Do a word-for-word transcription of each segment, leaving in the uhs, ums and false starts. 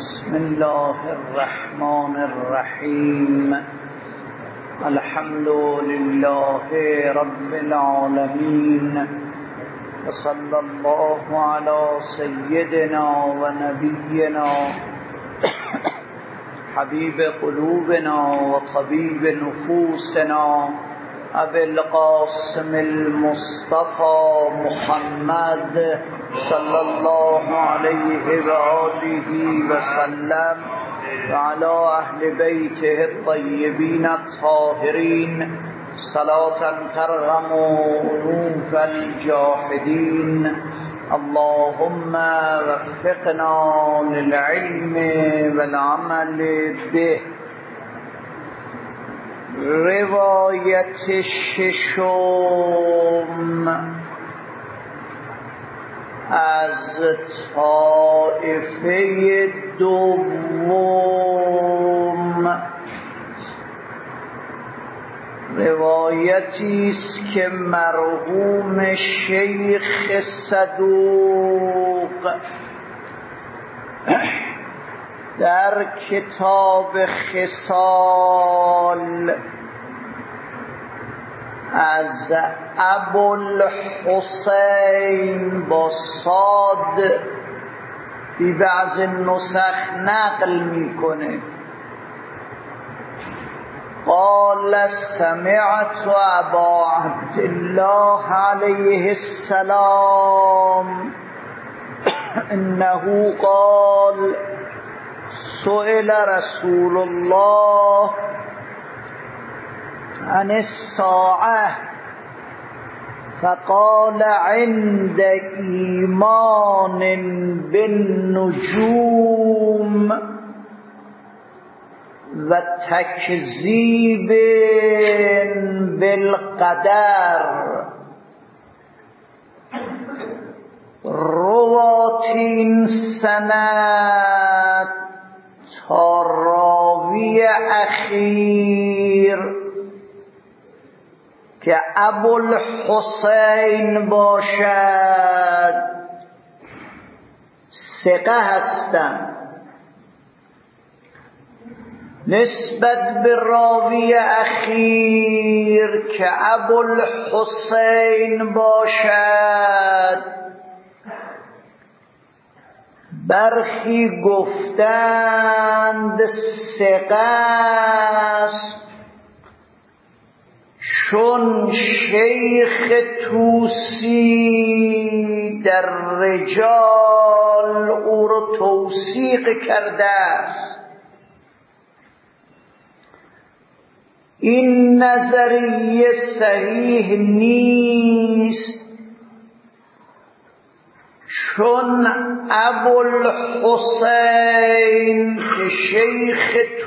بسم الله الرحمن الرحیم. الحمد لله رب العالمین و صلی الله علی سیدنا و نبینا حبیب قلوبنا و طبیب نفوسنا ابی القاسم المصطفى محمد صلی الله علیه و آله و سلم و علی اهل بیته الطیبین الطاهرین صلاة ترغم انوف الجاحدین. اللهم وفقنا للعلم والعمل به. روایت ششم از طائفه دوم، روایتی است که مرحوم شیخ صدوق در کتاب خصال از ابوالحسین با صاد بی بعض نسخ نقل میکنه. قال سمعت ابا عبدالله علیه السلام انه قال سئل رسول الله عن الساعة فقال عند ایمان بالنجوم و تکذیب بالقدر. رواتین سند تا راوی اخیر که ابوالحسین باشد ثقه هستند، نسبت به راوی اخیر که ابوالحسین باشد برخی گفتند ثقه است، چون شیخ توسی در رجال او را توثیق کرده است. این نظریه صحیح نیست، چون ابوالحسین که شیخ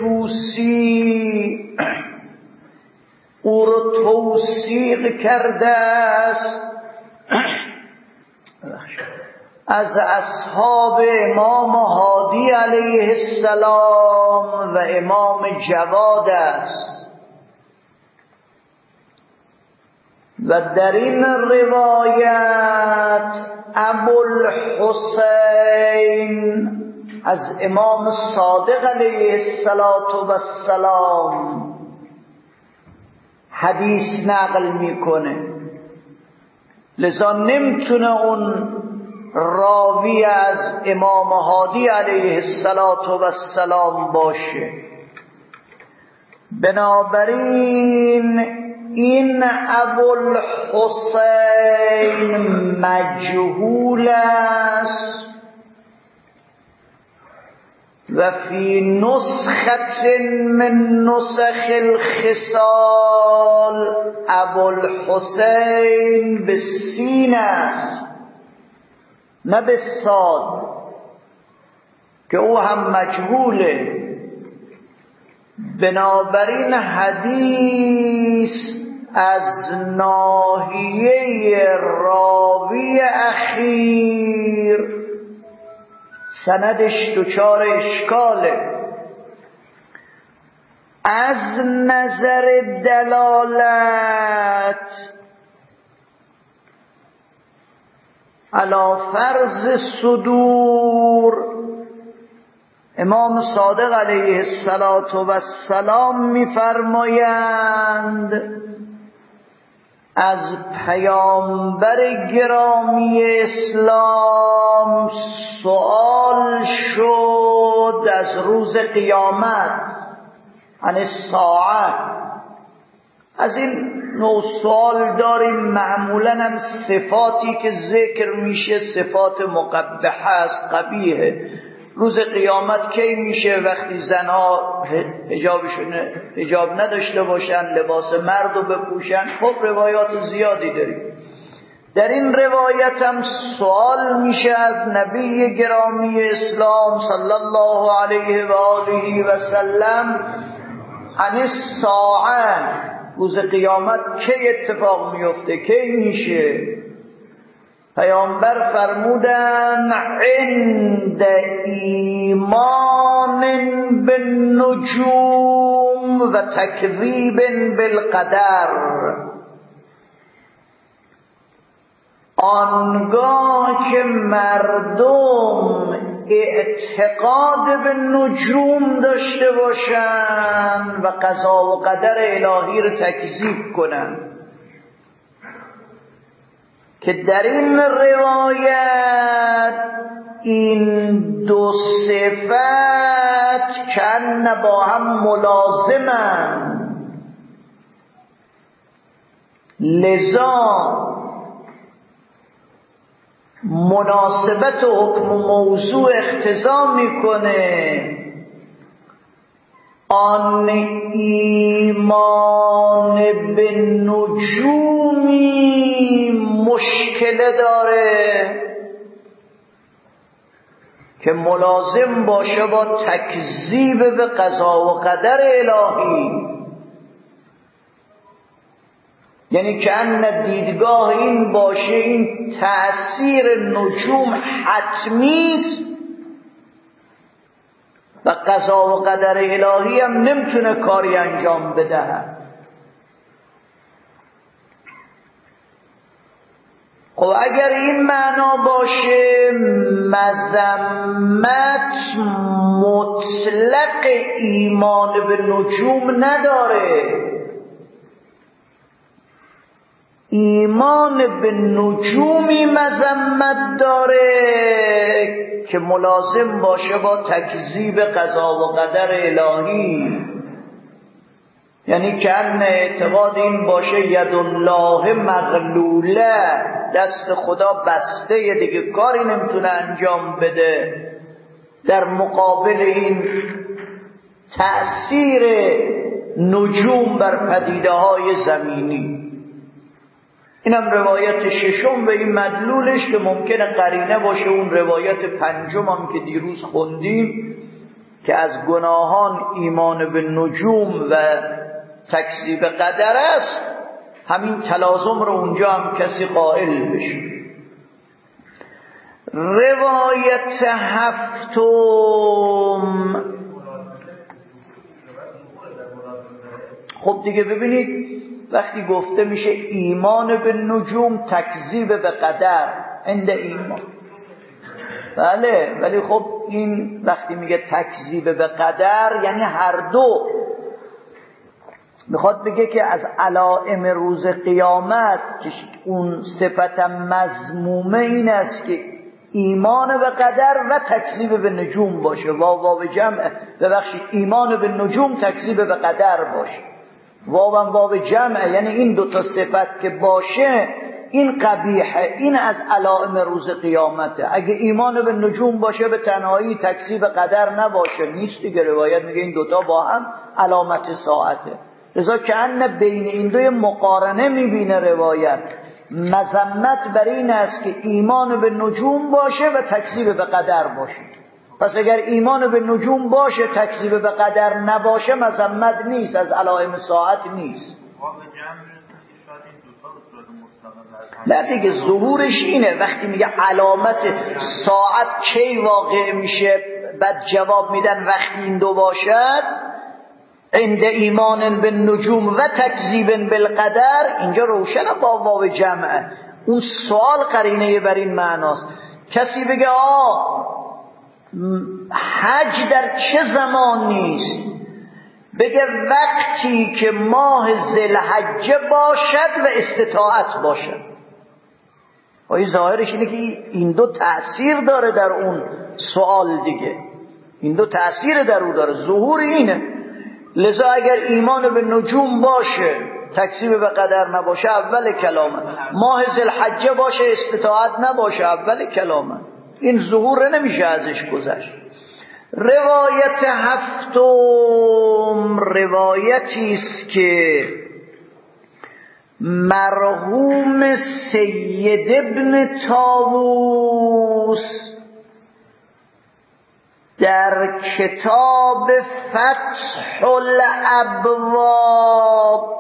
توسی او را توثیق کرده است از اصحاب امام هادی علیه السلام و امام جواد است و در این روایت ابوالحسین از امام صادق علیه السلام حدیث نقل میکنه، لذا نمیتونه اون راوی از امام هادی علیه السلام باشه. بنابراین این ابوالحسین مجهول است و فی نسخة من نسخ الخصال ابوالحسین به سین است نه به صاد که او هم مجهوله. بنابراین حدیث از ناحیه راوی اخیر سندش دچار اشکاله. از نظر دلالت علی فرض صدور امام صادق علیه السلام می‌فرمایند از پیامبر گرامی اسلام سوال شد از روز قیامت، عن الساعه. از این نوع سوال داریم. معمولا هم صفاتی که ذکر میشه صفات مقبحه است، قبیحه. روز قیامت کی میشه؟ وقتی زنها حجابشون حجاب نداشته باشن، لباس مرد رو بپوشن. خب روایات زیادی داریم. در این روایت هم سوال میشه از نبی گرامی اسلام صلی الله علیه و آله و سلم عن الساعه، روز قیامت کی اتفاق میفته، کی میشه؟ پیامبر فرمودن عند ایمان بالنجوم و تکذیب بالقدر، آنگاه که مردم اعتقاد به نجوم داشته باشند و قضا و قدر الهی رو تکذیب کنند. که در این روایت این دو صفت کن با هم ملازمن، لذا مناسبت و حکم موضوع اقتضا میکنه آن ایمان به نجومی مشکل داره که ملازم باشه با تکذیب به قضا و قدر الهی. یعنی که ان دیدگاه این باشه این تأثیر نجوم حتمیست و قضا و قدر الهی هم نمیتونه کاری انجام بدهد. خب اگر این معنا باشه مذمت مطلق ایمان به نجوم نداره. ایمان به نجومی مذمت داره که ملازم باشه با تکذیب قضا و قدر الهی. یعنی که ان اعتقاد این باشه ید الله مغلوله، دست خدا بسته، دیگه کاری نمیتونه انجام بده در مقابل این تأثیر نجوم بر پدیده های زمینی. اینم روایت ششم و این مدلولش که ممکنه قرینه باشه اون روایت پنجم هم که دیروز خوندیم که از گناهان ایمان به نجوم و تکذیب قدر است. همین تلازم رو اونجا هم کسی قائل بشه. روایت هفتم، خب دیگه ببینید وقتی گفته میشه ایمان به نجوم تکذیب به قدر عند ایمان، بله، ولی خب این وقتی میگه تکذیب به قدر یعنی هر دو. میخواد بگه که از علائم روز قیامت که اون صفت مذمومه این است که ایمان به قدر و تکذیب به نجوم باشه. واو واو جمع، ببخشید ایمان به نجوم تکذیب به قدر باشه. واو هم واو جمع، یعنی این دوتا صفت که باشه این قبیحه، این از علائم روز قیامته. اگه ایمان به نجوم باشه به تنهایی تکذیب قدر نباشه نیست دیگه. روایت میگه این دوتا با هم علامت ساعته. لذا که ان بین این دوی مقارنه میبینه روایت. مذمت بر این است که ایمان به نجوم باشه و تکذیب به قدر باشه. پس اگر ایمان به نجوم باشه تکذیب به قدر نباشه مذمت نیست، از علائم ساعت نیست. نه دیگه ظهورش اینه. وقتی میگه علامت ساعت کی واقع میشه بعد جواب میدن وقتی این دو باشد عند ایمان به نجوم و تکذیب بالقدر، اینجا روشنه با واو جمعه. اون سوال قرینه بر این معناست. کسی بگه آه حج در چه زمانی است؟ بگه وقتی که ماه ذوالحجه باشد و استطاعت باشد. آیا ظاهرش اینه که این دو تأثیر داره در اون سوال دیگه، این دو تأثیر در اون داره، ظهور اینه. لذا اگر ایمان به نجوم باشه، تکذیب به قدر نباشه، اول کلامه. ماه ذوالحجه باشه، استطاعت نباشه، اول کلامه. این ظهور نمیشه ازش گذشت. روایت هفتم روایتی است که مرحوم سید ابن طاووس در کتاب فتح الابواب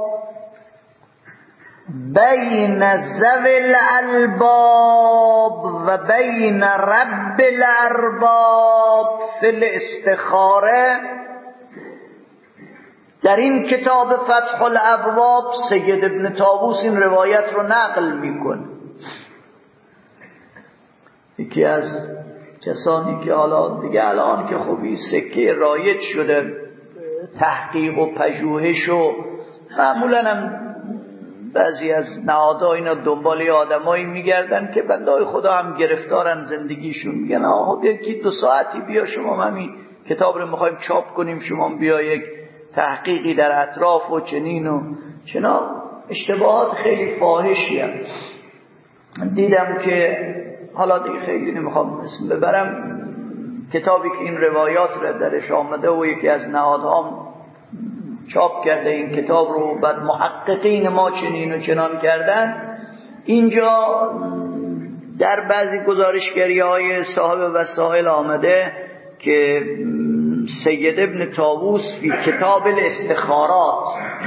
بین ذوی الالباب و بین رب الارباب فی الاستخاره، در این کتاب فتح الابواب سید ابن طاووس این روایت رو نقل میکنه. یکی از کسانی که حالا دیگه الان که خوبی سکه رایج شده، تحقیق و پژوهش و معمولا هم بعضی از نهادها اینا دنبال آدمایی میگردن که بندهای خدا هم گرفتارن زندگیشون، میگن آقا بیا که دو ساعتی بیا شما همین کتاب رو میخوایم چاپ کنیم، شما بیا یک تحقیقی در اطراف و چنین و چنا. اشتباهات خیلی فاحشی هم دیدم که حالا دیگه خیلی نمیخوام اسم ببرم، کتابی که این روایات رو درش آمده و یکی از نهادها چاپ کرده این کتاب رو، بعد محققین ما چنین و چنان کردن. اینجا در بعضی گزارشگری های صاحب وسائل آمده که سید ابن طاووس فی کتاب الاستخارات،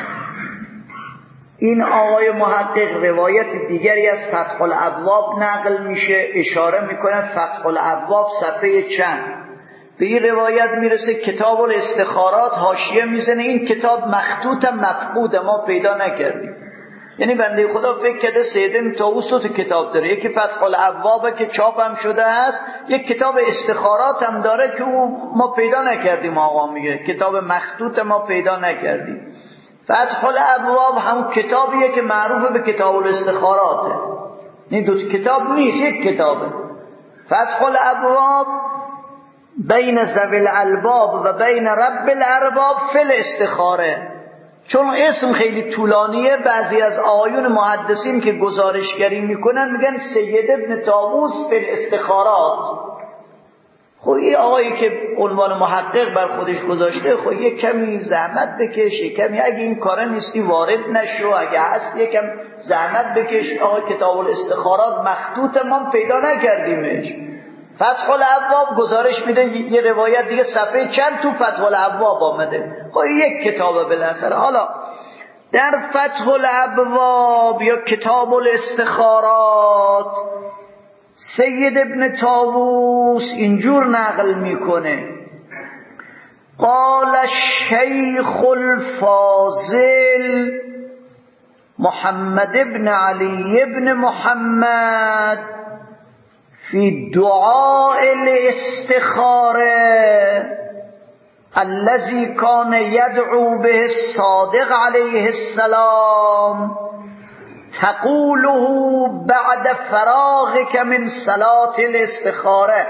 این آقای محقق روایت دیگری از فتح الابواب نقل میشه، اشاره میکنه فتح الابواب صفحه چند به این روایت میرسه کتاب الاستخارات، حاشیه میزنه این کتاب مخطوط مفقود، ما پیدا نکردیم. یعنی بنده خدا فکر کرده سید ابن طاووس تو کتاب داره، یکی فتح الابواب که چاپ هم شده است، یک کتاب استخارات هم داره که او ما پیدا نکردیم. آقا میگه کتاب مخطوط ما پیدا نکردیم. فتح الابواب هم کتابیه که معروف به کتاب الاستخاراته، این دو کتاب نیست، یک کتابه. فتح الابواب بین ذوی الالباب و بین رب الارباب فی الاستخاره. چون اسم خیلی طولانیه، بعضی از آیون محدثین که گزارشگری میکنن میگن سید ابن طاووس فی الاستخارات. خب این آقایی که عنوان محقق بر خودش گذاشته، خب یک کمی زحمت بکش، یک کمی اگه این کاره نیستی وارد نشو، اگه هست یک کم زحمت بکش. آقا کتاب الاستخارات مخطوط ما پیدا نکردیمش. فتح الابواب گزارش میده یه روایت دیگه صفحه چند تو فتح الابواب آمده. خب یک کتابه بالاخره. حالا در فتح الابواب یا کتاب الاستخارات سید ابن طاووس اینجور نقل میکنه: قال الشیخ الفاضل محمد ابن علی ابن محمد فی دعاء الاستخاره الذي كان يدعو به الصادق عليه السلام تقوله بعد فراغك من صلاة الاستخاره.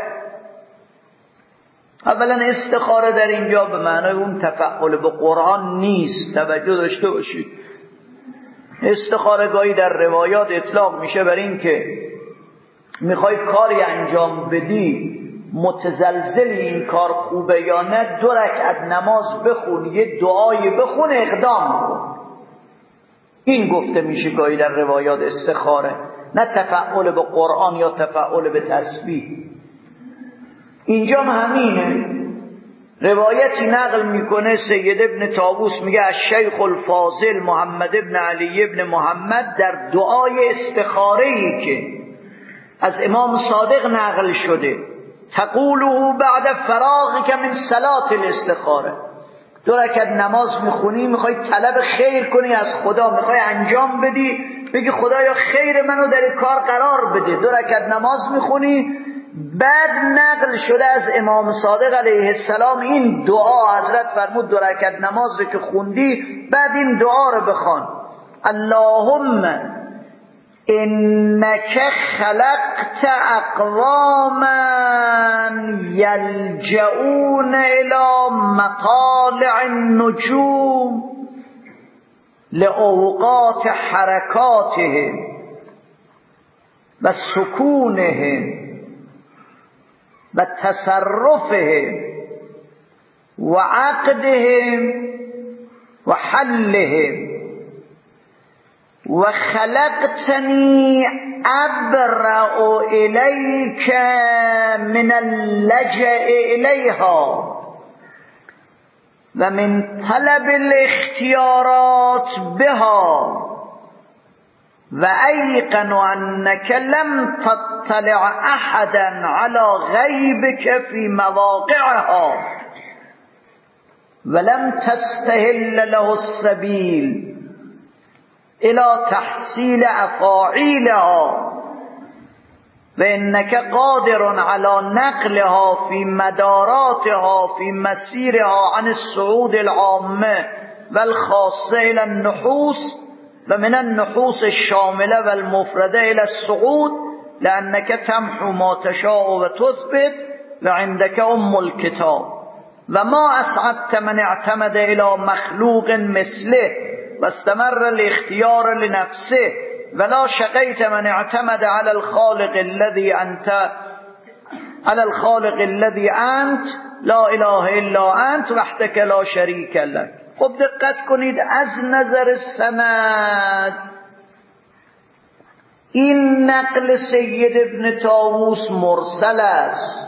اولا استخاره در اینجا به معنای اون تفعل به قرآن نیست، توجه داشته باشید. استخاره گاهی در روایات اطلاق میشه بر این که میخوای کاری انجام بدی، متزلزلی این کار خوبه یا نه، دو رکعت نماز بخون، یه دعایی بخون، اقدام کن. این گفته میشه گاهی در روایات استخاره، نه تفعل به قرآن یا تفعل به تسبیح. اینجا همینه. روایتی نقل میکنه سید ابن طاووس میگه الشیخ الفاضل محمد ابن علی ابن محمد در دعای استخاره‌ای که از امام صادق نقل شده، تقوله بعد فراغک من صلاة الاستخاره، دو رکعت نماز میخونی، میخوای طلب خیر کنی از خدا، میخوای انجام بدی، بگی خدایا خیر منو در کار قرار بده، دو رکعت نماز میخونی، بعد نقل شده از امام صادق علیه السلام این دعا، حضرت فرمود دو رکعت نماز رو که خوندی بعد این دعا رو بخوان: اللهم انک خلقت اقواما یلجؤون الی مطالع النجوم لأوقات حرکاتهم و سکونهم و تصرفهم و عقدهم و حلهم و خلقتنی ابرأ الیک من اللجأ الیها و من طلب الاختیارات بها و ایقن انک لم تطلع احدا علی غیبک فی مواقعها ولم تستهل له السبیل الى تحصیل افاعیلها و انک قادر علی نقلها فی مداراتها فی مسیرها عن الصعود العامه والخاصه الى النحوس و من النحوس الشامله والمفرده الى الصعود لانک تمحو ما تشاء و تثبت و عندک ام الکتاب و ما اسعدت من اعتمد الى مخلوق مثله و استمر الاختیار لنفسه ولا شقیت من اعتمد على الخالق الذي انت على الخالق الذي انت لا اله الا انت وحدك لا شریک لك. خب دقت کنید، از نظر سند این نقل سید ابن طاووس مرسل است.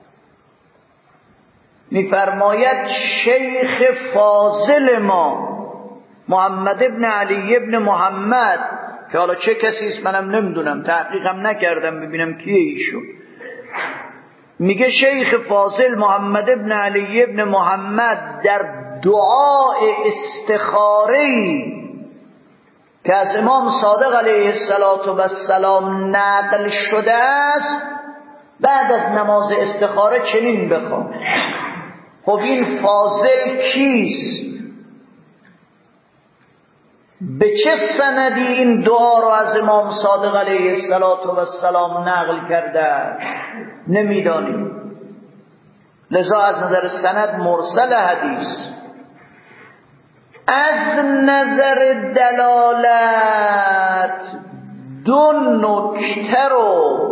میفرماید شیخ فاضل ما محمد ابن علی ابن محمد، که حالا چه کسی است منم نمیدونم، تحقیقم نکردم ببینم کیه ایشون، میگه شیخ فاضل محمد ابن علی ابن محمد در دعای استخاره‌ای که از امام صادق علیه السلام نقل شده است بعد از نماز استخاره چنین بخوان. خب این فاضل کیست؟ به چه سندی این دعا رو از امام صادق علیه السلام نقل کرده؟ نمیدانیم. لذا از نظر سند مرسل حدیث. از نظر دلالت دو نکته رو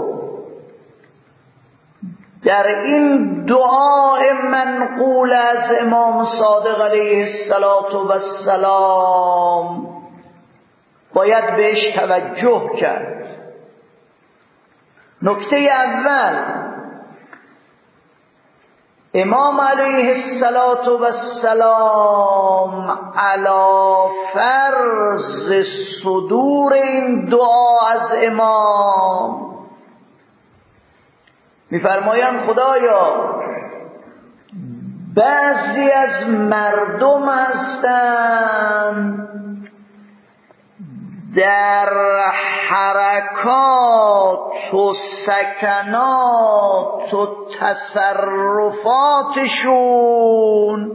در این دعای منقول از امام صادق علیه السلام باید بهش توجه کرد. نکته اول، امام علیه السلام علی فرض صدور این دعا از امام میفرمایند خدایا بعضی از مردم هستند در حرکات و سکنات و تصرفاتشون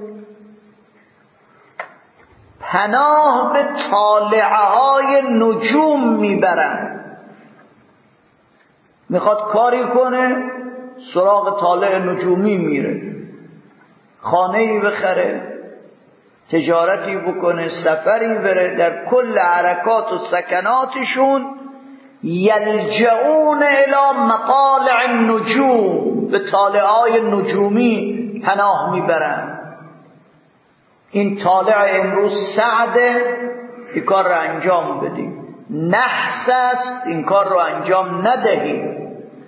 پناه به طالعه های نجوم میبرن. میخواد کاری کنه سراغ طالع نجومی میره، خانه‌ای بخره، تجارتی بکنه، سفری بره، در کل حرکات و سکناتشون یلجؤون الی مطالع النجوم، به طالعای نجومی پناه میبرن. این طالع امروز سعده، این کار رو انجام بدیم، نحس است، این کار رو انجام ندهیم.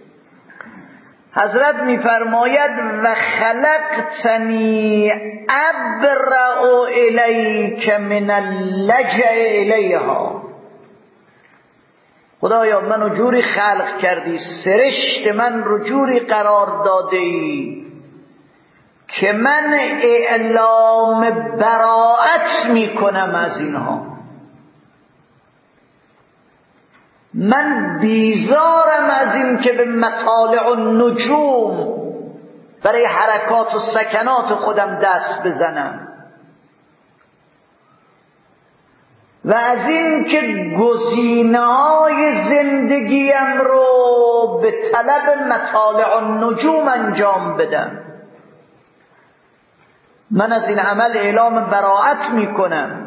حضرت میفرماید و خلقتنی ابرأ الیک من اللجأ الیها، خدایا منو جوری خلق کردی، سرشت من رو جوری قرار داده ای که من اعلام براءت میکنم از اینها. من بیزارم از این که به مطالع النجوم برای حرکات و سکنات خودم دست بزنم و از این که گزینه‌های زندگیم رو به طلب مطالع النجوم انجام بدم. من از این عمل اعلام براءت میکنم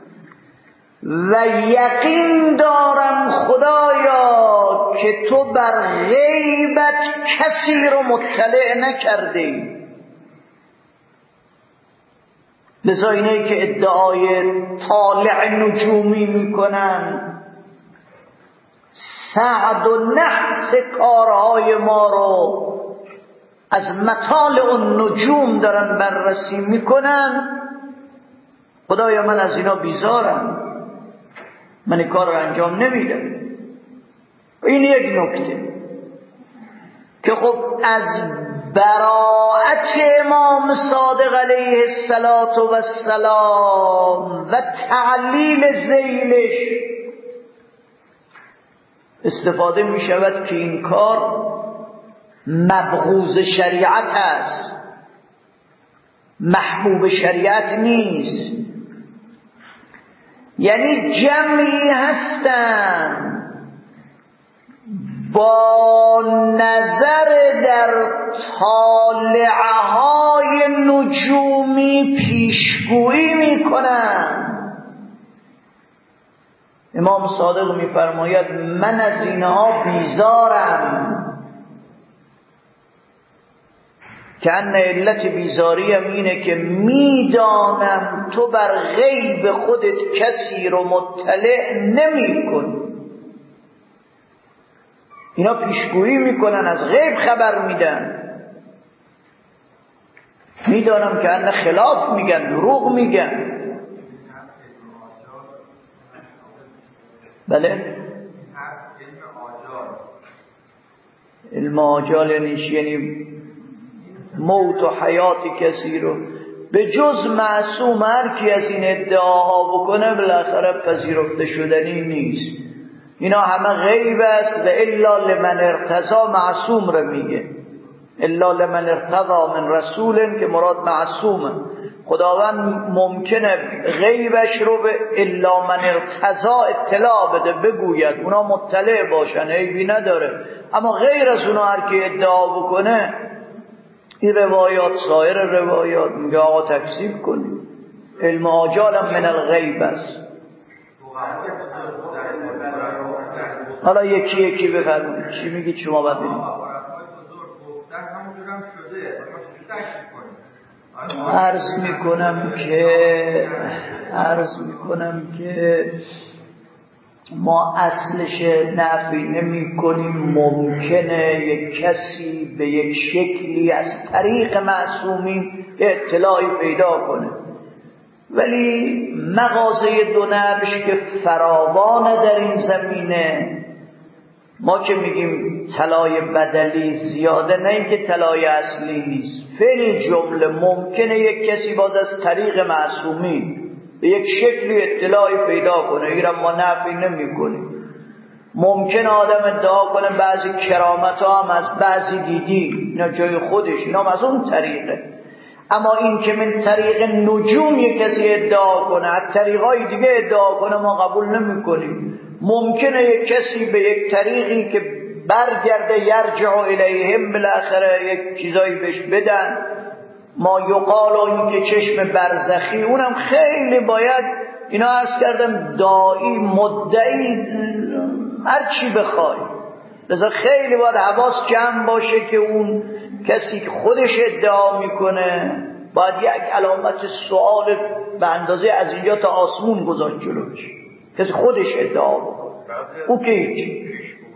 و یقین دارم خدایا که تو بر غیبت کسی رو مطلع نکردی. لذا اینه که ادعای طالع نجومی میکنن سعد و نحس کارهای ما رو از مطالع النجوم دارن بررسی میکنن. خدایا من از اینا بیزارم، من این کار رو انجام نمیدم. این یک نکته که خب از براءت امام صادق علیه السلام و تعلیل ذیلش استفاده می شود که این کار مبغوض شریعت است، محبوب شریعت نیست. یعنی جمعی هستند با نظر در طالعهای نجومی پیشگویی میکنند. امام صادق میفرماید من از اینها بیزارم، که ان علت بیزاریم اینه که میدانم تو بر غیب خودت کسی رو مطلع نمی کنی. اینا پیشگویی میکنن، از غیب خبر میدن. میدانم که ان خلاف میگن، دروغ میگن. بله علم آجال یعنی موت و حیات کسی رو به جز معصوم هر کی از این ادعاها بکنه بالاخره پذیرفته شدنی نیست. اینا همه غیب است و الا لمن ارتضی معصوم رو میگه. الا لمن ارتضی من رسول که مراد معصومه. خداوند ممکنه غیبش رو به الا من ارتضی اطلاع بده، بگوید، اونا مطلع باشن، عیبی نداره. اما غیر از اونا هر کی ادعا بکنه این روایات سایر روایات میگه آقا تکذیب کنید. علم آجالم من الغیب است. حالا یکی یکی بفرمایید چی میگید شما باید ببینید. عرض میکنم که عرض میکنم که ما اصلش نفی نمی کنیم. ممکنه یک کسی به یک شکلی از طریق معصومین اطلاعی پیدا کنه، ولی مغازه دو نبش که فراوانه در این زمینه. ما که میگیم طلای بدلی زیاده، نه اینکه طلای اصلی نیست. فعل جمله ممکنه یک کسی باز از طریق معصومین به یک شکلی اطلاعی پیدا کنه، ایرم ما نفی نمی کنیم. ممکن آدم ادعا کنه بعضی کرامت ها هم از بعضی دیدی، اینا جای خودش، اینا هم از اون طریقه. اما این که من طریق نجوم یک کسی ادعا کنه، از طریقای دیگه ادعا کنه، ما قبول نمی کنیم. ممکنه یک کسی به یک طریقی که برگرده یرجع الیهم بالاخره یک چیزایی بهش بدن، ما یقال و این که چشم برزخی، اونم خیلی باید اینا عرض کردم داعی مدعی هر چی بخوای، لذا خیلی باید حواس جمع باشه که اون کسی که خودش ادعا میکنه باید یک علامت سوال به اندازه از اینجا تا آسمون گذاشت جلوش. کسی خودش ادعا بکنه او که هیچ.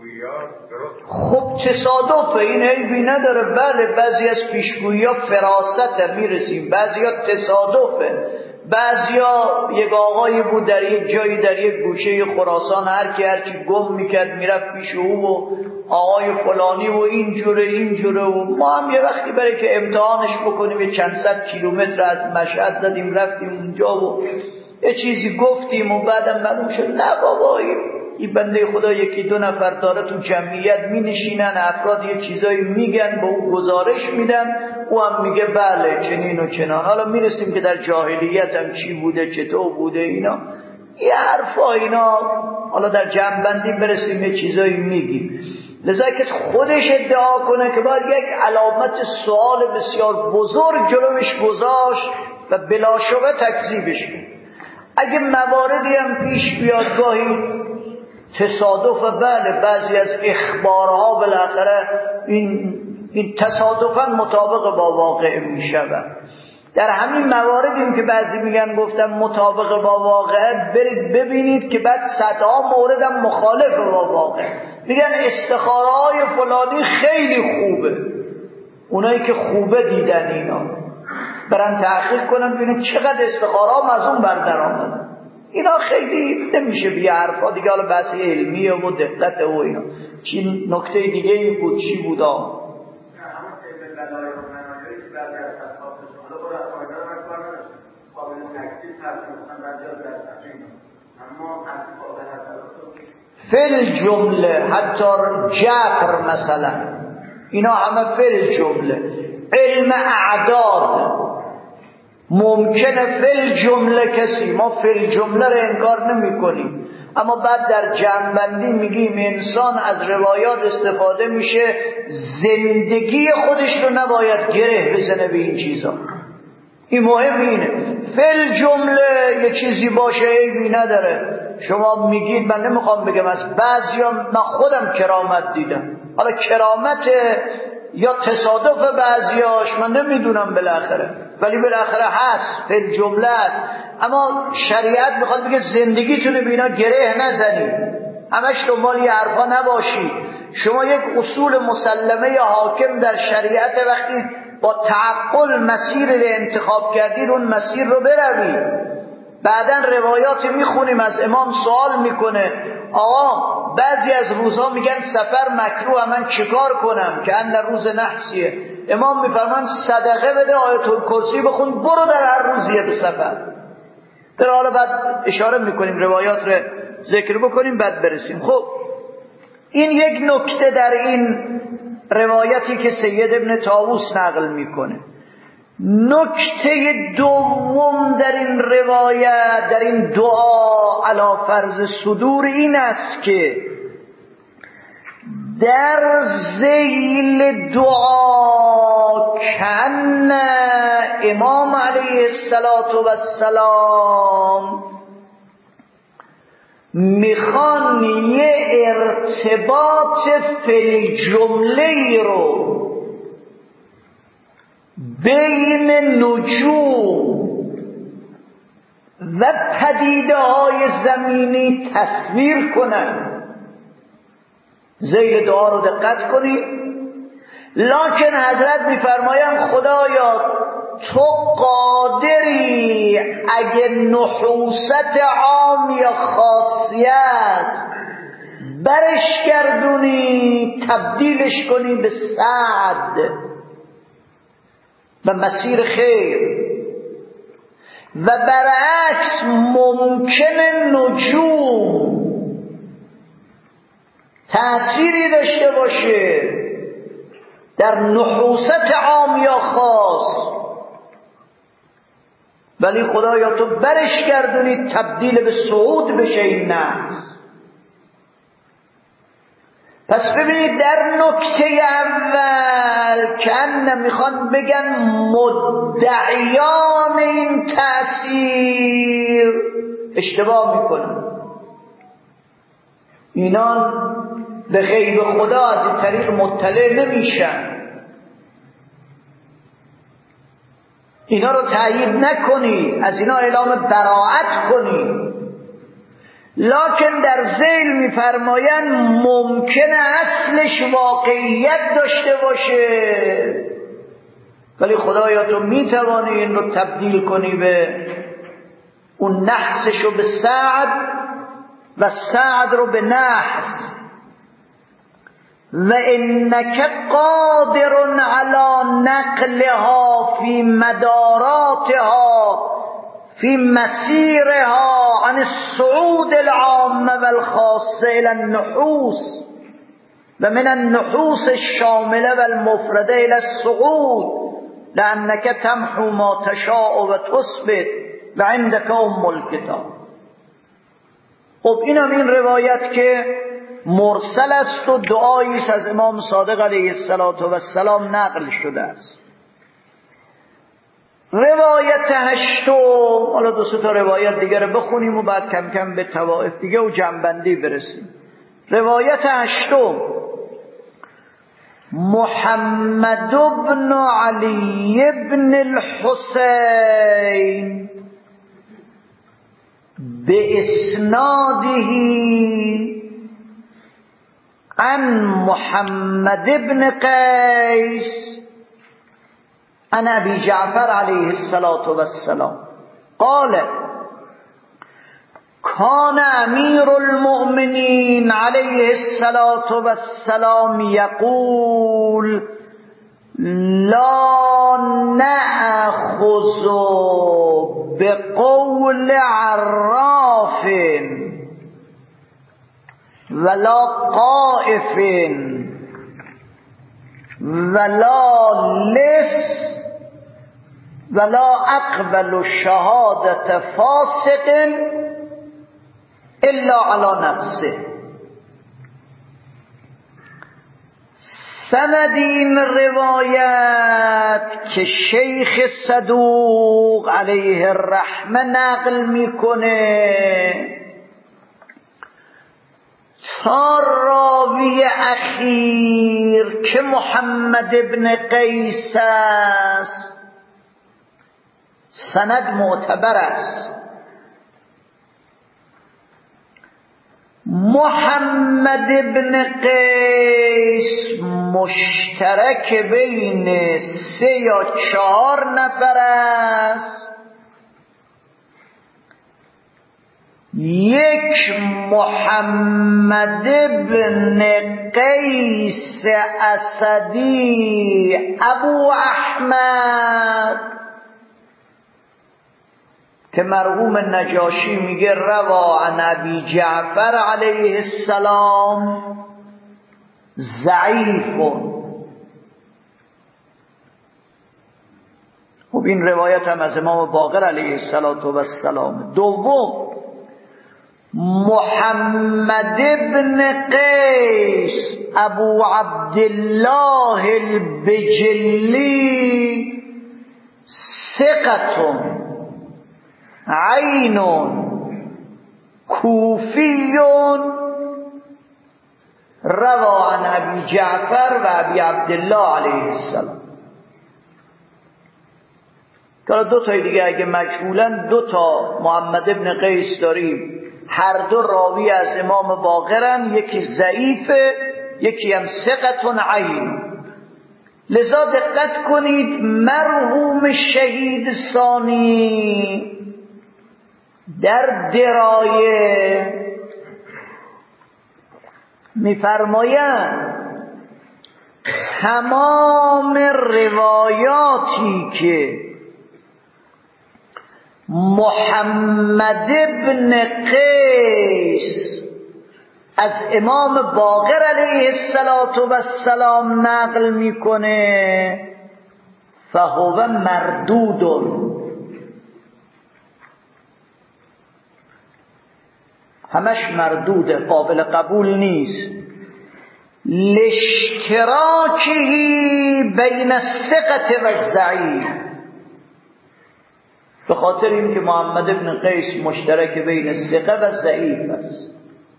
خب تصادفه، این عیبی نداره. بله بعضی از پیشگویی ها فراسته میرسیم، بعضی ها تصادفه. بعضی ها یک آقایی بود در یک جایی در یک گوشه خراسان، هر کی هر چی گم میکرد میرفت پیش او و آقای فلانی و اینجوره اینجوره. و ما هم یه وقتی برای که امتحانش بکنیم یه چند صد کیلومتر از مشهد زدیم رفتیم اونجا و یه چیزی گفتیم و بعدم معلوم شد نه بابایی این بنده خدا یکی دو نفر داره تو جمعیت می نشینن، افراد یه چیزایی میگن، به او گزارش میدن، او هم میگه بله چنین و چنان. حالا میرسیم که در جاهلیت هم چی بوده، چطور بوده، اینا یه حرفا اینا، حالا در جمعبندی برسیم یه چیزایی میگیم. لذا که خودش ادعا کنه که باید یک علامت سوال بسیار بزرگ جلوش گذاشت و بلا شبه تکذیبش کنه. اگه مواردی هم پیش بیاد گاهی تصادف، بله بعضی از اخبارها بالاخره این این تصادفاً مطابق با واقع میشود. در همین مواردیم که بعضی میگن گفتم مطابق با واقع، برید ببینید که بعد صدها موردم مخالف با واقع. میگن استخاره‌های فلانی خیلی خوبه، اونایی که خوبه دیدن اینا برن تحقیق کنن ببینید چقدر استخاره از اون بردر آمده. اینا خیلی نمیشه بیا حرفا دیگه، حالا بحث علمیه و دقت و اینا. چی نکته دیگه ای بود؟ چی بود آم؟ فل جمله، حتی جبر مثلا، اینا همه فل جمله. علم اعداد ممکنه فل جمله کسی، ما فل جمله رو انکار نمی کنیم، اما بعد در جمع‌بندی میگیم انسان از روایات استفاده میشه، زندگی خودش رو نباید گره بزنه به این چیزا. این مهم اینه. فل جمله یه چیزی باشه عیبی نداره. شما میگید، من نمیخوام بگم از بعضیا، من خودم کرامت دیدم، حالا کرامت یا تصادف بعضیاش من نمیدونم بالاخره، ولی بالاخره هست، فل جمله است. اما شریعت میخواد بگه زندگیتون به اینا گره نزنید، همش دنبال یه حرفا نباشید. شما یک اصول مسلمه یا حاکم در شریعت وقتی با تعقل مسیر رو انتخاب کردید، اون مسیر رو بروید. بعدن روایات میخونیم از امام سوال میکنه آقا بعضی از روزها میگن سفر مکروه، من چیکار کنم که اند روز نحسیه؟ امام میفرمان صدقه بده، آیت الکرسی بخون، برو در هر روزیه به سفر. در حالا بعد اشاره میکنیم روایات رو ذکر بکنیم بعد برسیم. خب این یک نکته در این روایتی که سید ابن طاووس نقل میکنه. نکته دوم در این روایت، در این دعا علی فرض صدور، این است که در ذیل دعا کن امام علیه السلام میخوان یه ارتباط فی جمله رو بین نجوم و پدیده های زمینی تصویر کنن. ذیل دعا رو دقت کنید. لکن حضرت میفرمایند خدایا تو قادری اگه نحوست عام یا خاصیه است برش گردونی، تبدیلش کنی به سعد و مسیر خیر. و برعکس ممکنه نجوم تأثیری داشته باشه در نحوست عام یا خاص، ولی خدایا تو برش گردونی تبدیل به صعود بشه این نفس. پس ببینید در نکته اول که میخوان بگن مدعیان این تأثیر اشتباه میکنن. اینا به غیب خدا از این طریق مطلع نمیشن. اینا رو تأیید نکنید، از اینا اعلام براءت کنید. لکن در ذیل میفرمایند ممکنه اصلش واقعیت داشته باشه، ولی خدایا تو میتوانی این رو تبدیل کنی به اون نحسش رو به سعد و سعد رو به نحس. و انک قادر علی نقلها فی مداراتها في مسيرها عن الصعود العام والخاص إلى النحوس ومن النحوس الشاملة والمفردة إلى الصعود لأنك تمحو ما تشاء وتثبت وعندك أم الكتاب. خب این هم این روایت که مرسل است و دعایی است از امام صادق علیه السلام نقل شده است. روایت هشتم، حالا دو سه تا روایت دیگه رو بخونیم و بعد کم کم به طوائف دیگه و جنبندی برسیم. روایت هشتم: محمد بن علی بن الحسین بإسناده عن محمد بن قیس عن ابي جعفر عليه الصلاة والسلام قال كان امير المؤمنين عليه الصلاة والسلام يقول لا نأخذ بقول عراف ولا قائف ولا لص ولا اقبل شهادة فاسق الا على نفسه. سند این روایت که شیخ صدوق علیه الرحمه نقل میکنه تا راوی اخیر که محمد ابن قیس است سند معتبر است. محمد ابن قیس مشترک بین سه یا چهار نفر است. یک محمد ابن قیس اسدی ابو احمد که مرحوم نجاشی میگه روا عن ابی جعفر علیه السلام ضعیف. خب این روایت هم از امام باقر علیه السلام. دوم محمد ابن قیس ابو عبدالله البجلی ثقة عین کوفی روا عن ابی جعفر و ابی عبدالله علیه السلام. که دو تای دیگه اگه مجهولن دو تا محمد ابن قیس داریم، هر دو راوی از امام باقرن، یکی ضعیفه یکی هم ثقة عین. لذا دقت کنید مرحوم شهید ثانی در درایه میفرمایند تمام روایاتی که محمد ابن قیس از امام باقر علیه السلام نقل میکنه فهو مردود، همش مردوده، قابل قبول نیست. لاشتراکه بین الثقة و الضعیف، به خاطر اینکه محمد ابن قیس مشترک بین ثقه و ضعیف است.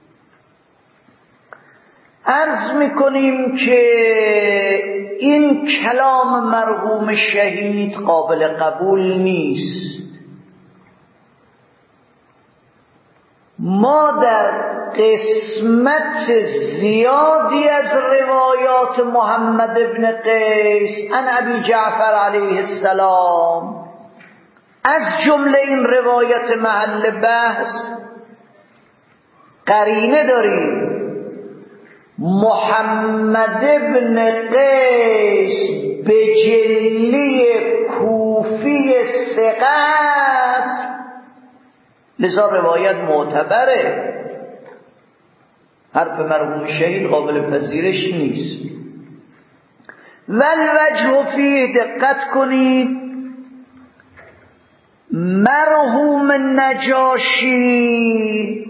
عرض میکنیم که این کلام مرحوم شهید قابل قبول نیست. ما در قسمت زیادی از روایات محمد ابن قیس عن ابی جعفر علیه السلام از جمله این روایت محل بحث قرینه داریم. محمد ابن قیس بجلی کوفی ثقه است لذا روایت معتبره، حرف مرحوم شهید قابل پذیرش نیست. والوجه فیه، دقت کنید، مرحوم نجاشی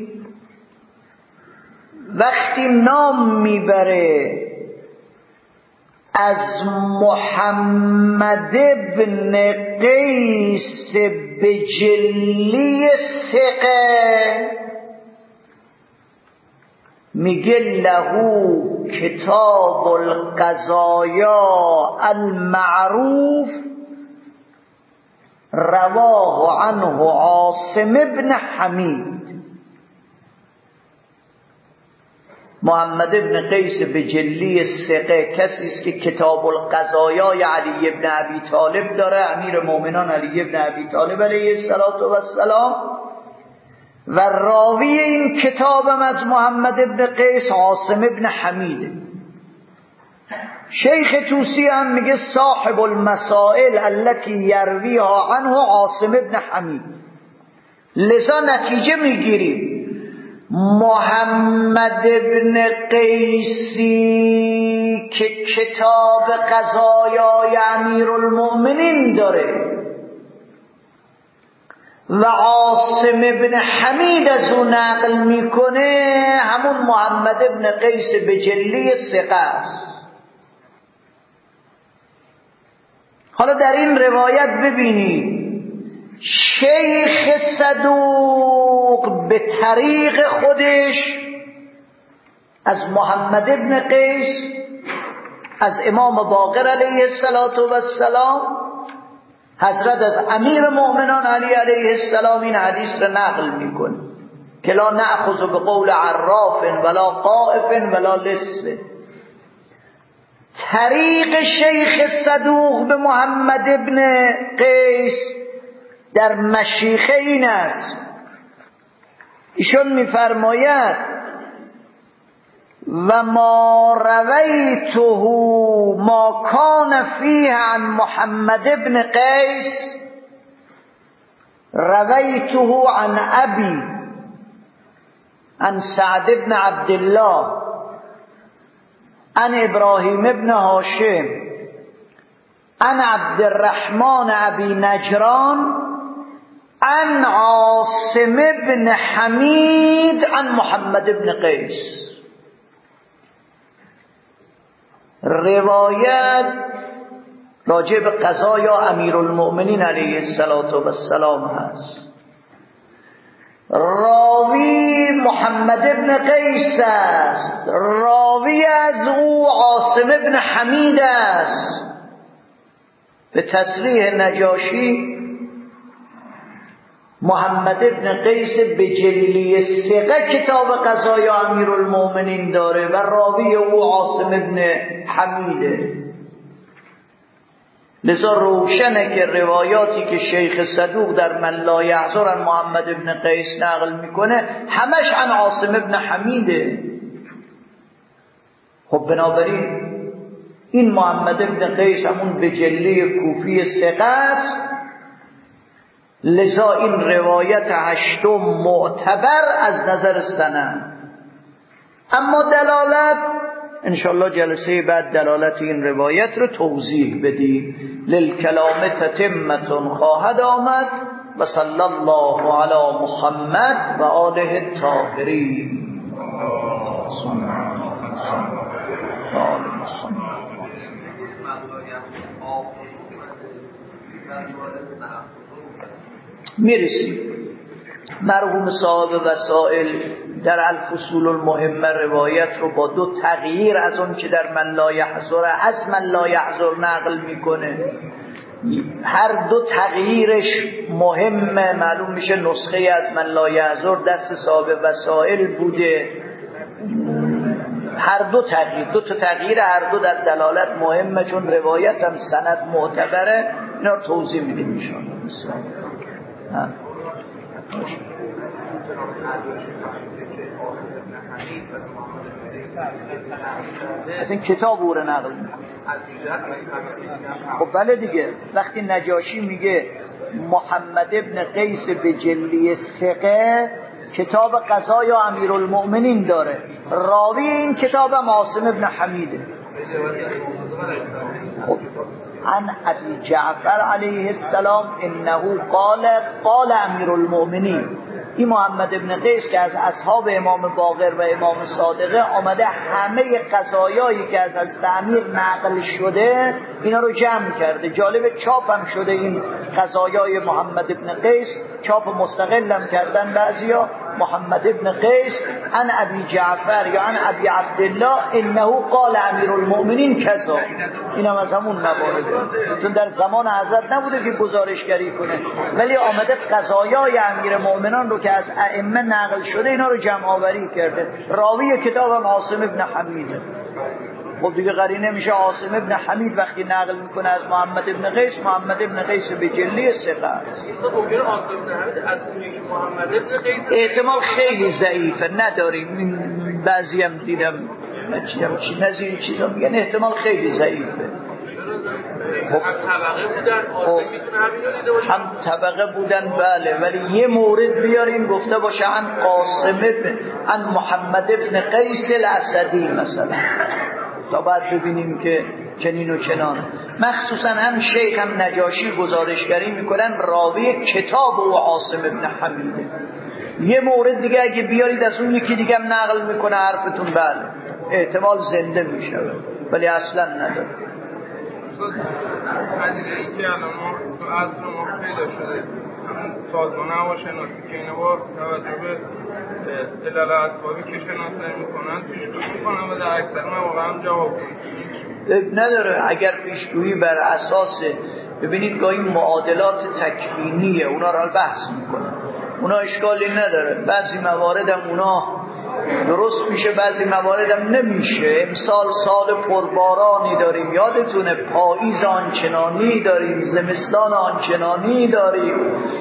وقتی نام میبره از محمد ابن قیس بجلی ثقه، میگه لهو کتاب القضایا المعروف رواه عنه عاصم ابن حمید. محمد ابن قیس بجلی ثقه کسی است که کتاب القضایای علی ابن ابی طالب داره، امیر مومنان علی ابن ابی طالب علیه السلام، و راوی این کتابم از محمد ابن قیس عاصم ابن حمیده. شیخ توسی هم میگه صاحب المسائل التي یرویها عنه عاصم ابن حمید. لذا نتیجه میگیریم محمد ابن قیسی که کتاب قضایای امیرالمؤمنین داره و عاصم ابن حمید از اون نقل میکنه، همون محمد ابن قیس بجلی ثقه است. حالا در این روایت ببینید شیخ صدوق به طریق خودش از محمد ابن قیس از امام باقر علیه السلام حضرت از امیر مؤمنان علی علیه السلام این حدیث را نقل میکنه که لا نأخذ بقول عراف ولا قائف ولا لص. طریق شیخ صدوق به محمد ابن قیس در مشیخه این است، ایشون میفرماید و ما رویته ما کان فیه عن محمد ابن قیس رویته عن ابی عن سعد ابن عبدالله عن ابراهیم ابن هاشم عن عبد الرحمن ابی نجران عن عاصم ابن حمید عن محمد ابن قیس. روایت راجع به قضایا امیرالمؤمنین علیه السلام هست. راوی محمد ابن قیس است، راوی از او عاصم ابن حمید است. به تصریح نجاشی محمد ابن قیس بجلی ثقه کتاب قضایا امیرالمؤمنین داره و راوی او عاصم ابن حمیده. لذا روشنه که روایاتی که شیخ صدوق در من لا یحضر عن محمد ابن قیس نقل میکنه همش عن عاصم ابن حمیده. خب بنابراین این محمد ابن قیس همون بجلی کوفی ثقه است، لذا این روایت هشتم معتبر از نظر سند. اما دلالت انشاءالله جلسه بعد دلالت این روایت رو توضیح بدیم. للکلام تتمة خواهد آمد. و صلی الله علی محمد و آله الطاهرین. میرسیم. مرحوم صاحب وسائل در الفصول المهمه روایت رو با دو تغییر از اون که در من لا یحضر از من لا یحضر نقل میکنه. هر دو تغییرش مهمه. معلوم میشه نسخه از من لا یحضر دست صاحب وسائل بوده. هر دو تغییر دو تا تغییر هر دو در دلالت مهمه، چون روایت هم سند معتبره. اینا رو توضیح میدیم انشاءالله. از این کتاب او رو نقل میکنه. خب بله دیگه، وقتی نجاشی میگه محمد ابن قیس بجلی ثقه کتاب قضای امیرالمؤمنین داره. راوی این کتاب عاصم ابن حمیده. خب عن ابی جعفر علیه السلام انه قال قال امیرالمؤمنین. این محمد ابن قیس که از اصحاب امام باقر و امام صادقه آمده همه قضایایی که از حضرت امیر نقل شده اینا رو جمع کرده. جالب چاپ هم شده این قضایای محمد ابن قیس، چاپ مستقل هم کردن بعضیا. محمد ابن قیس عن ابی جعفر یا عن ابی عبدالله انه قال امیرالمؤمنین کذا. این هم از همون موارده، چون در زمان حضرت نبوده که گزارشگری کنه، ولی آمده قضایای امیر مؤمنان رو که از ائمه نقل شده اینا رو جمع آوری کرده. راوی کتابم عاصم ابن حمیده. خب دیگه قرینه میشه عاصم ابن حمید وقتی نقل میکنه از محمد ابن قیس، محمد ابن قیس بجلی ثقه است. احتمال خیلی ضعیفه، نداریم. بعضی هم دیدم چی نظیر چیزا میگن احتمال خیلی ضعیفه. هم طبقه بودن، هم طبقه بودن بله، ولی یه مورد بیاریم گفته باشه عن قاسم ابن عن محمد ابن قیس الاسدی مثلا، تا بعد ببینیم که چنین و چنان. مخصوصا هم شیخ هم نجاشی گزارشگری میکنن راوی کتاب و عاصم ابن حمیده. یه مورد دیگه اگه بیارید از اون یکی دیگه هم نقل میکنه حرفتون بله احتمال زنده میشه، ولی اصلا نداره. پدیده‌ای که الان ما تو اصل ما پیدا شده همون سازمان هواشناسی که اینا با توجه به علل اسبابی که شناسایی میکنن پیشگویی میکنن و در اکثر مواقع هم جواب میدن. نداره اگر پیشگویی بر اساس ببینید گاهی معادلات تکوینیه اونا را بحث میکنن، اونا اشکالی نداره. بعضی موارد هم اونا درست میشه، بعضی موارد هم نمیشه. امسال سال پربارانی داریم، یادتونه پاییز آنچنانی داریم، زمستان آنچنانی داریم.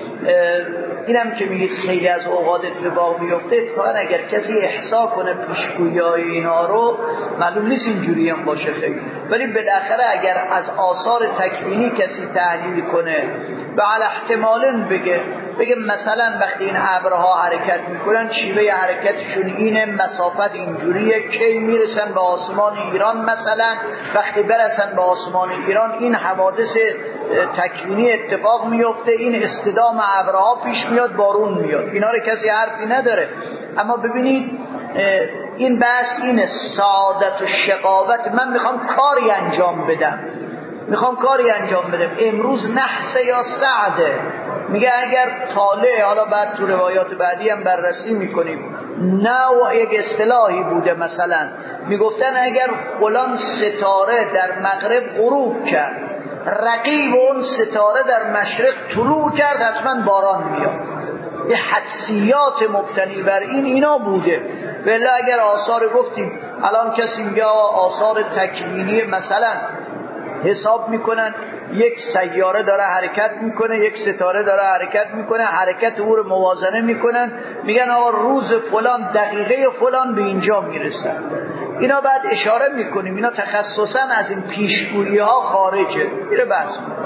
اینم که میگید خیلی از اوقات اتفاق میفته، اتفاقا اگر کسی احصا کنه پیشگویی‌های اینا رو معلوم نیست اینجوری هم باشه خیلی، ولی بالاخره اگر از آثار تکوینی کسی تحلیل کنه و علی احتمالن بگه بگه مثلا وقتی این ابرها حرکت میکنن شیوه حرکتشون اینه، مسافت اینجوریه، کی میرسن به آسمان ایران، مثلا وقتی برسن به آسمان ایران این حوادث تکوینی اتفاق میفته، این اصطدام ابرها پیش میاد، بارون میاد. اینا رو کسی حرفی نداره. اما ببینید این بحث اینه، سعادت و شقاوت. من میخوام کاری انجام بدم میخوام کاری انجام بدم امروز نحسه یا سعده. میگه اگر طالع، حالا بعد تو روایات بعدی هم بررسی میکنیم، نه و یک اصطلاحی بوده، مثلا میگفتن اگر فلان ستاره در مغرب غروب کرد، رقیب اون ستاره در مشرق طلوع کرد، حتما باران میاد. یه حدسیات مبتنی بر این اینا بوده. ولی اگر آثار گفتیم الان کسی میگه آثار تکوینی مثلا حساب میکنن یک سیاره داره حرکت میکنه، یک ستاره داره حرکت میکنه، حرکت او رو موازنه میکنن، میگن آقا روز فلان دقیقه فلان به اینجا میرسه. اینا بعد اشاره میکنیم اینا تخصصا از این پیشگویی ها خارجه. میره بحث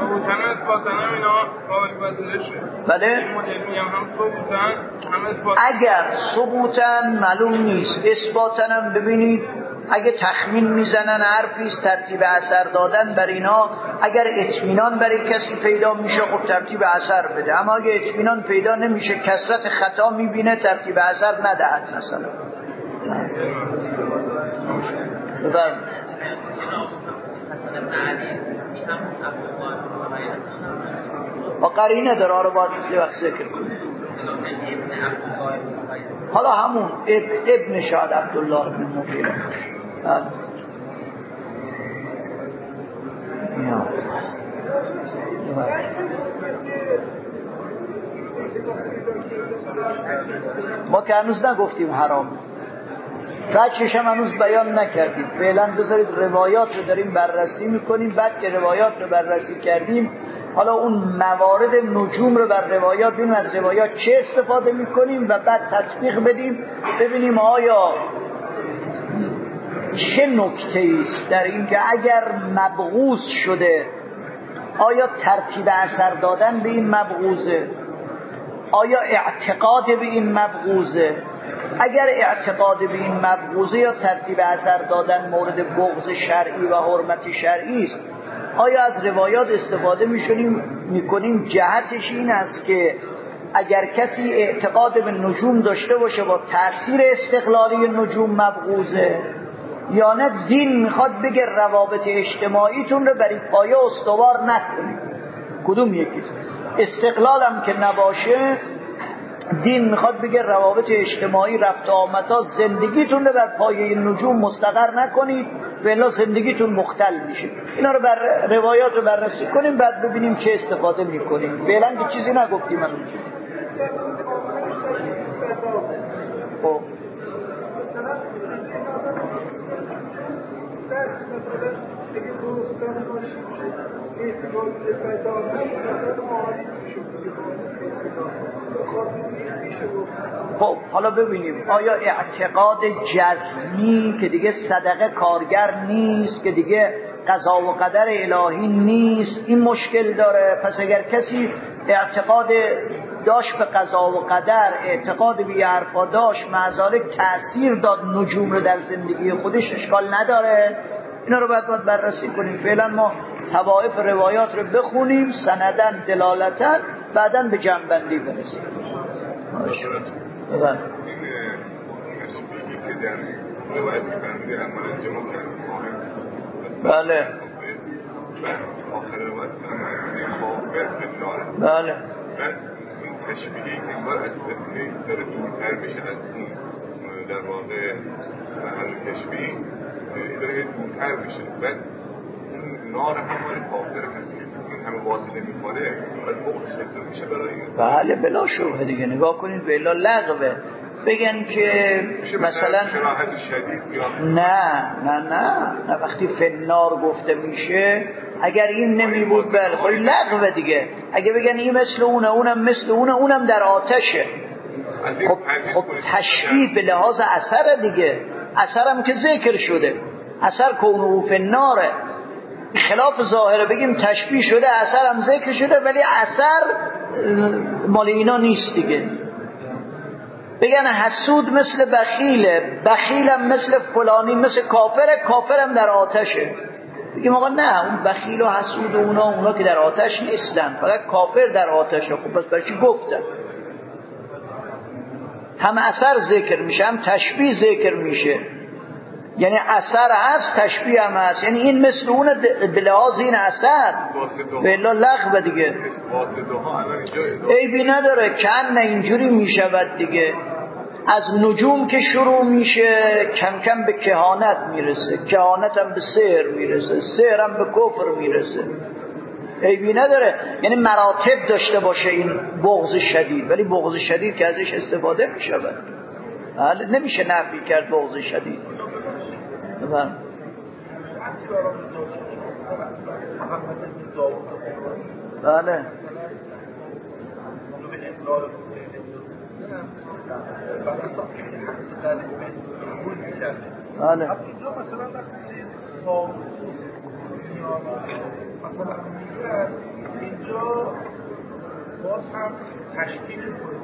بله اگر ثبوتن معلوم نیست، اثباتن هم ببینید اگه تخمین میزنن حرفیست، ترتیب اثر دادن بر اینا اگر اطمینان برای کسی پیدا میشه خب ترتیب اثر بده، اما اگه اطمینان پیدا نمیشه کثرت خطا میبینه ترتیب اثر ندهد مثلا. بفرم با قرینه داره رو باید یه وقت ذکر کنیم. حالا همون ابن شاد عبدالله ابن مغیره. ما که هنوز نگفتیم حرام، بچه‌ش هم هنوز بیان نکردیم. فعلا بذارید روایات رو داریم بررسی میکنیم، بعد که روایات رو بررسی کردیم حالا اون موارد نجوم رو بر روایات ببینیم از روایات چه استفاده میکنیم و بعد تطبیق بدیم ببینیم آیا چه نکته ایست در این که اگر مبغوث شده آیا ترتیب اثر دادن به این مبغوضه؟ آیا اعتقاد به این مبغوضه؟ اگر اعتقاد به این مبغوضه یا ترتیب اثر دادن مورد بغض شرعی و حرمت شرعی است، آیا از روایات استفاده می‌کنیم می‌کنیم جهتش این است که اگر کسی اعتقاد به نجوم داشته باشه با تأثیر استقلالی نجوم مبغوضه، یا نه دین میخواد بگه روابط اجتماعیتون رو بر این پایه استوار نکنید؟ کدوم یکی؟ استقلال هم که نباشه، دین میخواد بگه روابط اجتماعی رفت آمدها زندگیتون رو بر پایه نجوم مستقر نکنید و الا زندگیتون مختل میشه. اینا رو بر روایات رو بررسی کنیم، بعد ببینیم چه استفاده میکنیم. فعلا که چیزی نگفتیم هم میشه. خب خب حالا ببینیم آیا اعتقاد جزمی که دیگه صدقه کارگر نیست، که دیگه قضا و قدر الهی نیست، این مشکل داره؟ پس اگر کسی اعتقاد داشت به قضا و قدر، اعتقاد به یه حرفا داشت، معذالک تأثیر داد نجوم رو در زندگی خودش، اشکال نداره؟ اینا رو باید باید بررسی کنیم. فعلا ما طوائف روایات رو بخونیم سندن دلالتن، بعداً به جنبندی برسیم. بله بله بله تشبیهی که انگار از تشبیه داره دورتر بشه از اون، در واقع محل تشبیه داره دورتر بشه. بعد اون نار همه کافر هست، این همه واصله میخوره، باید بغضش حفظ میشه برای این. بله بلا شبهه دیگه. نگاه کنید به الا لغوه، بگن که مثلا نه نه نه نه وقتی فنار گفته میشه، اگر این نمی بود بله خب لغوه دیگه. اگه بگن این مثل اونه، اونم مثل اونه، اونم در آتشه، خب خب تشبیه به لحاظ اثر دیگه. اثرم که ذکر شده، اثر کونه فناره، خلاف ظاهره بگیم تشبیه شده، اثر هم ذکر شده ولی اثر مال اینا نیست دیگه. بگن حسود مثل بخیله، بخیلم مثل فلانی، مثل کافره، کافرم در آتشه. بگیم آقا نه، اون بخیل و حسود و اونا اونا که در آتش نیستن، فقط کافر در آتشه. خب پس برای چی گفتن؟ هم اثر ذکر میشه هم تشبیه ذکر میشه، یعنی اثر هست تشبیه هم هست، یعنی این مثل اون به لحاظ این اثر به الا لغو دیگه. عیبی نداره، کن اینجوری میشود دیگه. از نجوم که شروع میشه کم کم به کهانت میرسه، کهانت هم به سحر میرسه، سحر هم به کفر میرسه. عیبی نداره، یعنی مراتب داشته باشه این بغض شدید، ولی بغض شدید که ازش استفاده میشود، نمیشه نفی کرد بغض شدید. بله بله بله اینجا باز هم تشکیل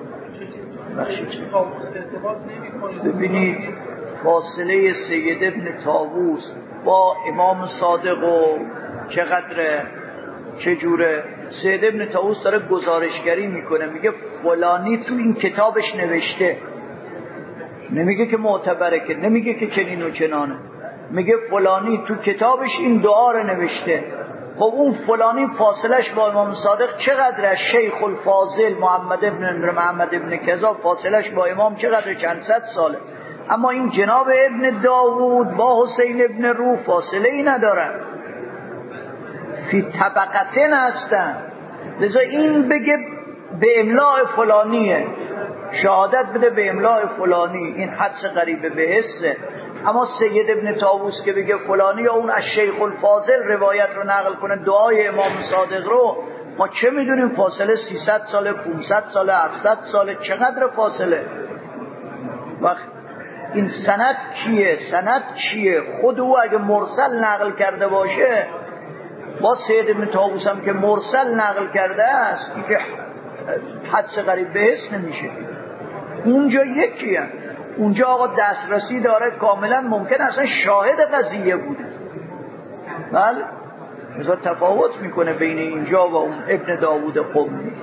کنید. ببینید فاصله سید ابن طاووس با امام صادق و چقدره، چجوره؟ سید ابن طاووس داره گزارشگری میکنه، میگه فلانی تو این کتابش نوشته، نمیگه که معتبره، که نمیگه که چنین و چنانه، میگه فلانی تو کتابش این دعا رو نوشته. خب اون فلانی فاصلش با امام صادق چقدره؟ شیخ الفاضل محمد ابن محمد ابن کذا فاصلش با امام چقدره؟ چند صد ساله. اما این جناب ابن داوود با حسین ابن رو فاصله ای ندارن، فی طبقتین هستن. لذا این بگه به املاء فلانیه، شهادت بده به املاء فلانی، این حدس قریبه به حسه. اما سید ابن طاووس که بگه فلانی یا اون از شیخ الفاضل روایت رو نقل کنه دعای امام صادق رو، ما چه میدونیم فاصله سیصد ساله، پانصد ساله، هفتصد ساله، چقدر فاصله؟ وقت این سند چیه؟ سند چیه؟ خود او اگه مرسل نقل کرده باشه با سید ابن طاووس هم که مرسل نقل کرده است این که حدس قریب به حس نمیشه. اونجا یکی هم. اونجا آقا دسترسی داره کاملا، ممکن اصلا شاهد قضیه بوده. بله مثلا تفاوت میکنه بین اینجا و اون ابن داوود قمی.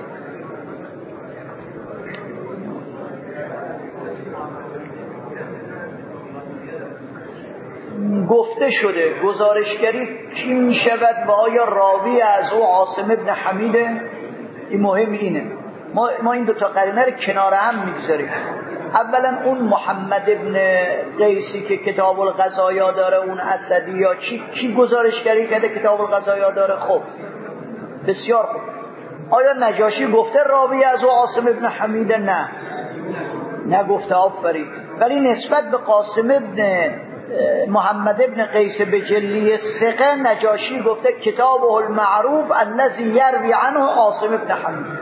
گفته شده گزارشگری کی میشود و آیا راوی از او عاصم ابن حمیده؟ این مهم اینه ما, ما این دوتا قرینه رو کنار هم میگذاریم. اولا اون محمد ابن قیسی که کتاب القضایا داره، اون اسدی یا چی کی گزارشگری کرده کتاب القضایا داره؟ خب بسیار خوب. آیا نجاشی گفته راوی از او عاصم ابن حمیده؟ نه نگفته. آفرین. ولی نسبت به قاسم ابن محمد ابن قیس بجلی ثقه نجاشی گفته کتابه المعروف الذی یروی عنه عاصم ابن حمید.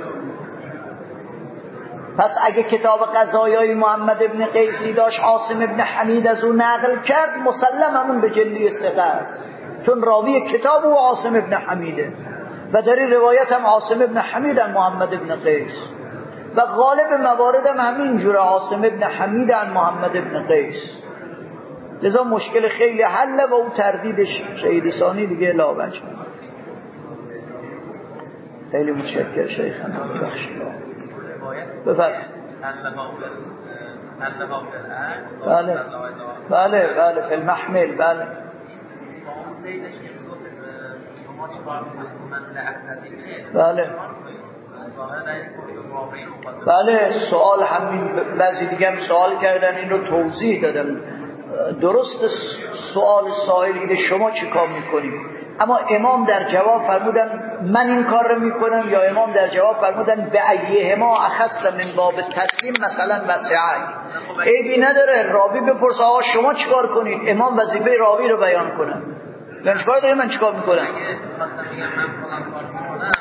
پس اگه کتاب قضایای محمد ابن قیسی داشت عاصم ابن حمید از او نقل کرد، مسلم همون بجلی ثقه است، چون راوی کتاب او عاصم ابن حمیده و در این روایت هم عاصم ابن حمید هم محمد ابن قیس و غالب موارد هم همین جوره عاصم ابن حمید هم محمد ابن قیس. لذا مشکل خیلی حله و اون تردیدش شهید ثانی دیگه لا وجه. خیلی متشکر شیخنا بخشید. بفرمایید. بله بله بله فی المحمل. بله بله بله سوال همین. بعضی دیگه هم سوال کردن این رو توضیح دادم. درست سوال سائل اینه شما چی کار میکنید، اما امام در جواب فرمودن من این کار رو میکنم، یا امام در جواب فرمودن به ایهما اخص من باب تسلیم مثلا وسعی. عیبی نداره راوی بپرسه آقا شما چی کار کنید، امام وظیفه راوی رو بیان کنن. من چیکار دارم، من چیکار میکنم.